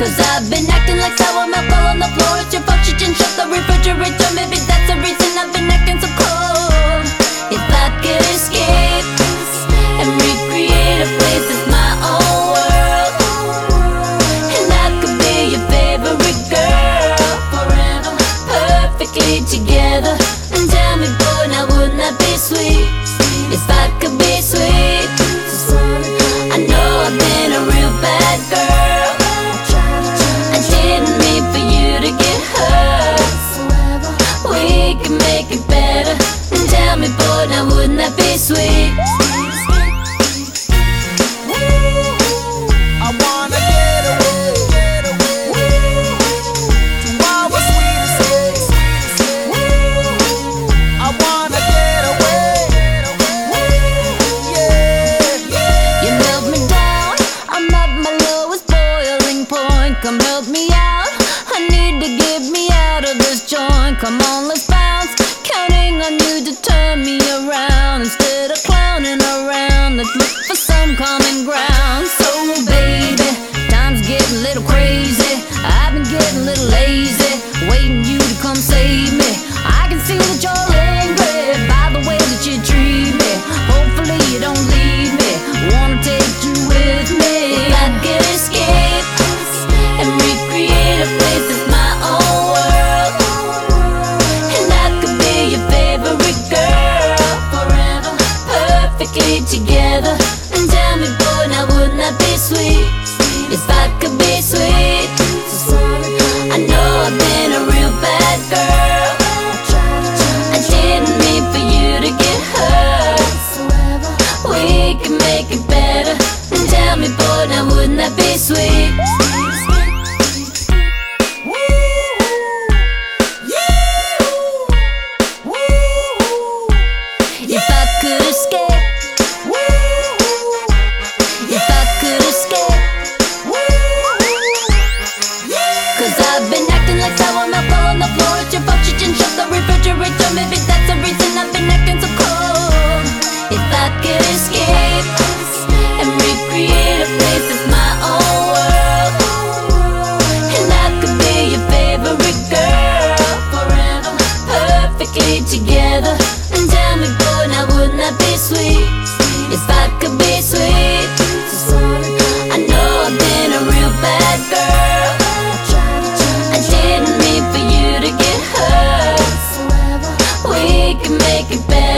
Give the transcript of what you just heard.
Cause I've been acting like sour milk all on the floor. It's your fault you didn't shut the refrigerator. Maybe that's the reason I've been acting so cold. If I could escape and recreate a place that's my own world, and I could be your favorite girl forever, perfectly together. And tell me, boy, now wouldn't that be sweet? If I could be sweet. I know I've been a real bad girl. I didn't mean for you to get hurt. We can make it better. And tell me, boy, now wouldn't that be sweet? I wanna get away to our sweet escape. I wanna get away. You held me down, I'm at my lowest boiling point. Come help me out, I need to get me out of this joint. Come on, let's bounce, counting on you to turn me around. Instead of clowning around, let's look for some common ground. So baby, time's getting a little crazy. I've been getting a little lazy, waiting you to come save me. I can see that you're angry by the way that you treat me. Hopefully you don't leave me, wanna take you with me. If I could escape and recreate a place that's my own world, and I could be your favorite girl forever, perfectly together. And tell me, boy, now wouldn't that be sweet? If I could be sweet. I know I've been a real bad girl. I didn't mean for you to get hurt. We can make it better. And tell me, boy, now wouldn't that be sweet? If I could escape, if I could escape. Cause I've been acting like sour milk all on the floor. It's your fault you didn't shut the refrigerator. Maybe that's the reason I've been acting so cold. If I could escape and recreate a place that's my own world, and I could be your favorite girl forever, perfectly together. And tell me, boy, now wouldn't that be sweet? If I could be sweet. I know I've been a real bad girl. I didn't mean for you to get hurt. We can make it better.